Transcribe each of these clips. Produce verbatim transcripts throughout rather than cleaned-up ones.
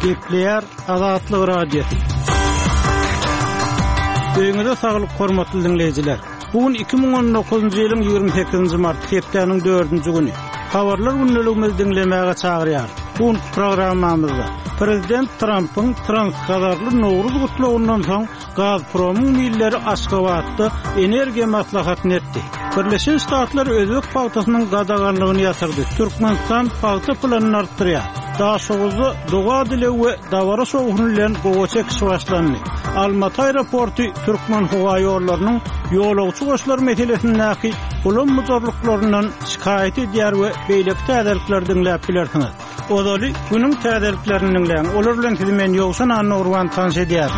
Gepleyer Azatlyk Radiosu. Öňüňizde saglyk hormatly dinleýijiler. Bugün iki bin on dokuzunçy ýylyň ýygrimi sekizinçi mart septemberiň dördünçi günü. Habarlar günneligimizi dinlemäge çagyrýar. Bu programmamyzda Prezident Trump'ın transgadarly Nowruz gutlawynyň soň Gazpromyň milleri Aşgabatda energiýa maslahatyny etdi. Birleşen Ştatlar özlük pagtasynyň gadaganlygyny ýatyrdy. Türkmenistan pagta planını artdyrýar. Daha soğuzu doğa dili ve davara soğuğunuyla goğa çekişi başlandı. Almatı aeroportu Türkmen hava yollarının yolağıcı koşular meselesindeki bulun muzorluklarından şikayet ediyar ve beylik tədirliklerden läpilersiniz. Odalı günün tədirliklerinin olurlan kizimen yoksan anna urvan tans ediyar.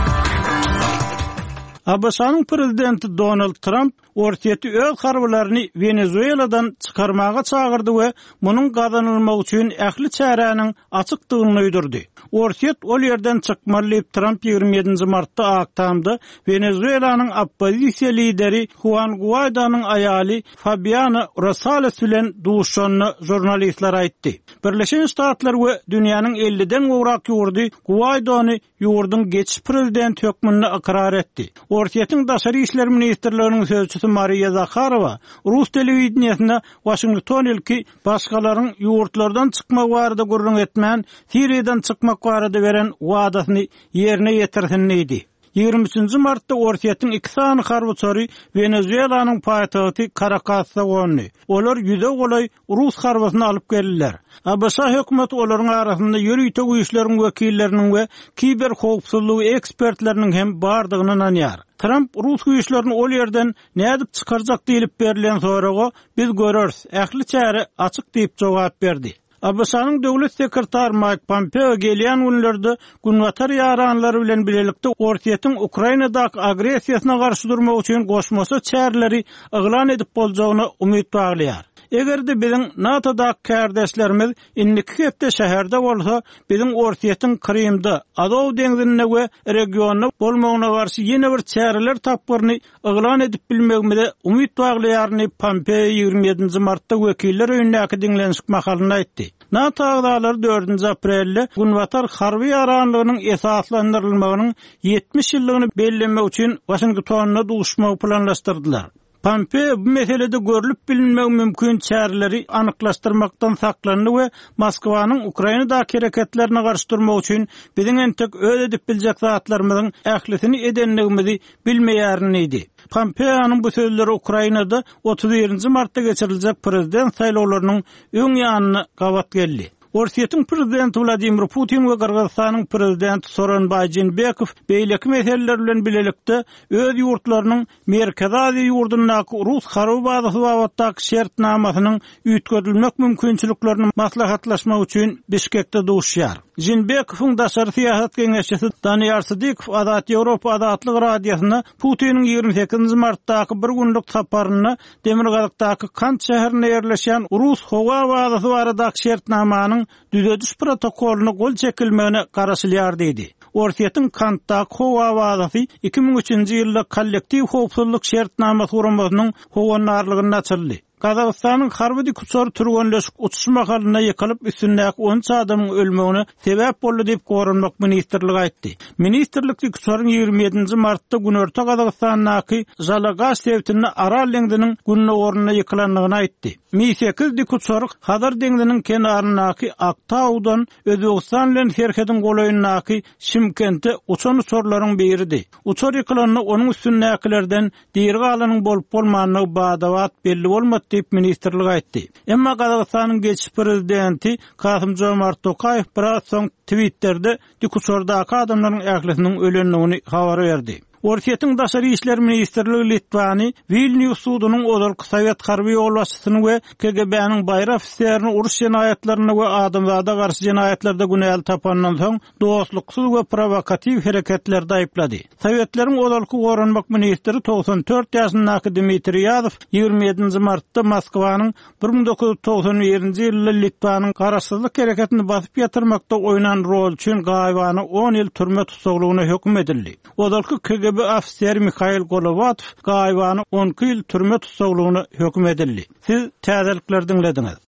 A B S-nyň prezidenti Donald Trump ortaýety öz harbylaryny Venezueladan çykarmaga çagyrdy we munyň gazanylmagy üçin ähli çäräniň açykdygyny öýdürdi. Ortaýet ol ýerden çykmaly diýip Trump ýygrimi ýedinçi martda aktamda Venezuelanyň oppozisiýa lideri Juan Guaidonyň aýaly Fabiana Rosales bilen duşanyny jurnalistler aýtdy. Birleşen Ştatlar we dünýäniň elliden gowrak ýurdy Guaidony ýurdun geçiş prezident hökmüni ikrar etdi. Ortaýetyň daşary işler ministrliginiň sözçüsü Maria Zakharova Rus telewizionyasynda Washington ilki başgalaryň ýurtlardan çykmak barada gurrun etmän, Siriýadan çykmak barada beren wadasyny ýerine ýetirsinni idi. ýygrimi üçinçi martda ortaýetyň iki sany harbyçary Venezuelanyň paýtagty Caracasda gönündi. Olar ýüze golay Rus harbysyny alyp geldiler. A B S hökümeti olaryň arasynda ýürüýte güýçleriň wekilleriniň we kiber howpsuzlygy ekspertleriniň hem bardygyny nanýar. Trump Rus güýçlerini ol ýerden nädip çykarjak diýilip berilen soraga biz göreriz, ähli çäre açyk diýip jogap berdi. A B S-nyň döwlet sekretary Mike Pompeo gelýän günlerde günwatar ýaranlary bilen birlikde ortaýetyň Ukrainadaky agresiýasyna garşy durmak üçin goşmasy çäreleri eglan edip boljagyna umyt baglaýar. Egerde biziň NATO'daky kärdeşlerimiz indiki hepde şäherde bolsa, biziň ortaýetyň Krymda, Azow deňzine we regionda bolmagyna garşy ýene bir çäreler tapgyryny eglan edip bilmegimizde umyt baglaýaryny Pompeo ýygrimi ýedinçi martda wekiller öýündäki diňlenşik makalyny aýtdy. NATO agdalary dördünçi aprelde günwatar harby ýaranlygynyň esaslandyrylmagynyň ýetmiş ýyllygyny bellemek üçin Washingtonda duşmagy planlaşdyrdylar. Pompeo bu meselede görülüp bilinmek mümkün çäreleri anyklaşdyrmakdan saklandy we Moskwanyň Ukrainadaky hereketlerine garşy durmak üçin biziň entek öz edip biljek zatlarymyzyň ählisini edenligimizi bilmeýärini idi. Pompeo'nun bu sözleri Ukrainada otuz birinçi martda geçiriljek prezident saýlawlarynyň öň ýanyna gabat geldi. Ortaýetyň prezidenti Vladimir Putin we Kırgızstanyň prezidenti Soronbay Jeenbekow beýleki meseleler bilen bilelikde öz ýurtlarynyň Merkezi Aziýa ýurdundaky Rus harby bazasy babatdaky şertnamasynyň üýtgedilmek mümkinçiliklerini maslahatlaşmak üçin Bişkekde duşýar. Jeenbekowyň daşary siýasat geňeşçisi Danyar Sydykow Azat Ýewropa Azatlyk Radiosyna Putiniň ýygrimi sekizinçi martdaky bir günlük saparyny Demirgazykdaky Kant şäherine ýerleşen Rus howa bazasy baradaky şertnamanyň düzediş protokoluny gol çekilmegine garaşylýar diýdi. Ortaýetyň Kantdaky howa bazasy iki bin üçinçi ýylda kollektiw howpsuzlyk şertnamasy guramasynyň howanarlygyny açyldy. Kazakstanyň harby dikutsary türgenleşik uçuş makalyna ýykylyp üstündäki on üç adamyň ölmegine sebäp boldy diýip gorunmak ministrligi aýtdy. Ministrlik dikutsaryň ýygrimi ýedinçi martda Günorta Kazakstandaky Zalagaş sewtini Aral deňdiniň günne orunyna ýykylanlygyny aýtdy. Mi sekiz dikutsary Hadar deňdiniň kenarynaky Aktaudan Özbegistan bilen herkedin golaýyndaky Şimkentde uçan uçurlaryň biridi. Uçur ýykylanyny onuň üstündäkilerden diýergi alanyň bolup bolmanyny badawat belli bolmady diýip ministrlik aýtdy. Emma Kazakstanyň geçiş prezidenti Kasym-Jomart Tokayew biraz soň Twitter'de dikutsardaky adamlaryň ählisiniň ölenligini habar berdi. Ortaýetyň daşary işler ministrligi Litvany Vilnius sudunyň olarky Sowet harby ýolbaşçysyny we K G B-niň baýra ofisiýerini uruş jenaýatlaryna we adamzada garşy jenaýatlarda günäli tapandan soň dostluksyz we provokativ hereketlerde aýplady. Sowetleriň olarky gorunmak ministri toksan dört ýaşyndaky Dmitri Yazov ýygrimi ýedinçi martda Moskwanyň bir ming dokuz yüz toksan birinçi ýylda Litvanyň garaşsyzlyk hereketini basyp ýatyrmakda oýnan rol üçin gaýbany on ýyl türme tutuklugyna hökm edildi. Olarky K G B ofisiýer Mikhail Golovatow gaýbany on iki ýyl türme tutuklugyna hökm edildi. Siz täzelikler dinlediňiz.